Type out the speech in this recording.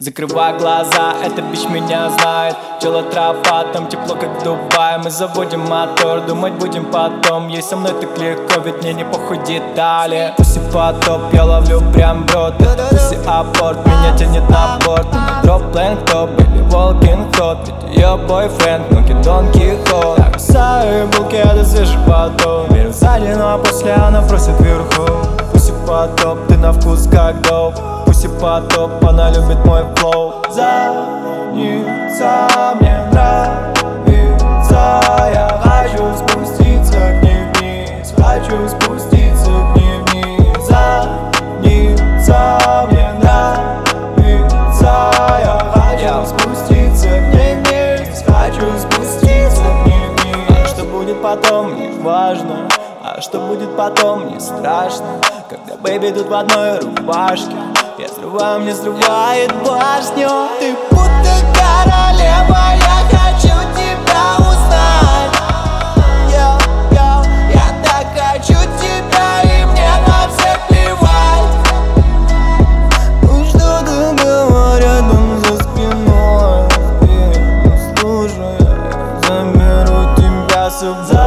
Закрывай глаза, эта бич меня знает. Пчела тропа, там тепло как в Дубае. Мы заводим мотор, думать будем потом. Ей со мной так легко, ведь мне не похуй детали. Пусть и потоп, я ловлю прям брод. Это пусть и апорт, меня тянет на борт. Дроп плэнк топ или волкинг ход. Ведь ее бойфренд, ноги Дон Кихот. Я бросаю булки, это свежий поток. Верю сзади, ну а после она просит вверху. Пусть и потоп, ты на вкус как доп. Пусть и потоп, она любит мой флоу. Задница мне нравится. Я хочу спуститься к ней вниз. Хочу спуститься к ней вниз. Задница мне нравится. Я хочу спуститься к ней вниз. Хочу спуститься к ней вниз. А что будет потом, не важно. А что будет потом, не страшно. Когда бэйби тут в одной рубашке. Я срываю, мне срывает башню. Ты будто королева, я хочу тебя узнать. Я так хочу тебя, и мне на всех плевать. Ну что-то говорят там за спиной. Ты не слушай, я заберу тебя с собой.